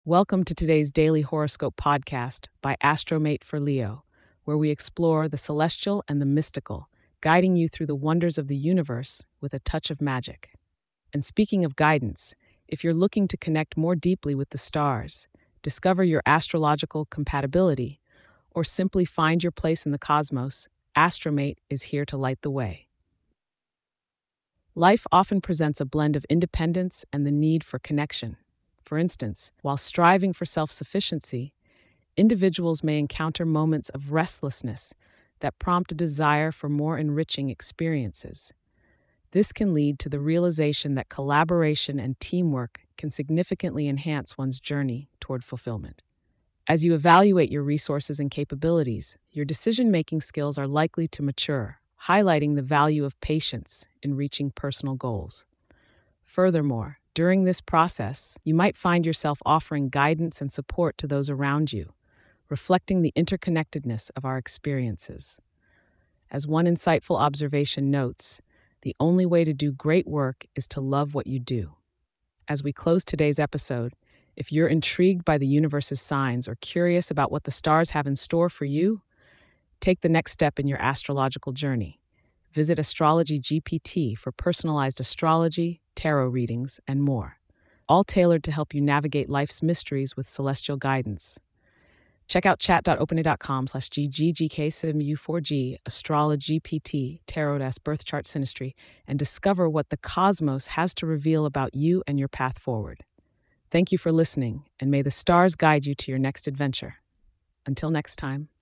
Welcome to today's daily horoscope podcast by Astromate for Leo, where we explore the celestial and the mystical, guiding you through the wonders of the universe with a touch of magic. And speaking of guidance, if you're looking to connect more deeply with the stars, discover your astrological compatibility, or simply find your place in the cosmos, Astromate is here to light the way. Life often presents a blend of independence and the need for connection. For instance, while striving for self sufficiency, individuals may encounter moments of restlessness that prompt a desire for more enriching experiences. This can lead to the realization that collaboration and teamwork can significantly enhance one's journey toward fulfillment. As you evaluate your resources and capabilities, your decision making skills are likely to mature, highlighting the value of patience in reaching personal goals. Furthermore, during this process, you might find yourself offering guidance and support to those around you, reflecting the interconnectedness of our experiences. As one insightful observation notes, the only way to do great work is to love what you do. As we close today's episode, if you're intrigued by the universe's signs or curious about what the stars have in store for you, take the next step in your astrological journey. Visit Astrology GPT for personalized astrology, tarot readings, and more, all tailored to help you navigate life's mysteries with celestial guidance. Check out chat.openai.com/gggksimu4g, Astrology GPT, Tarot Birth Chart Synastry, and discover what the cosmos has to reveal about you and your path forward. Thank you for listening, and may the stars guide you to your next adventure. Until next time.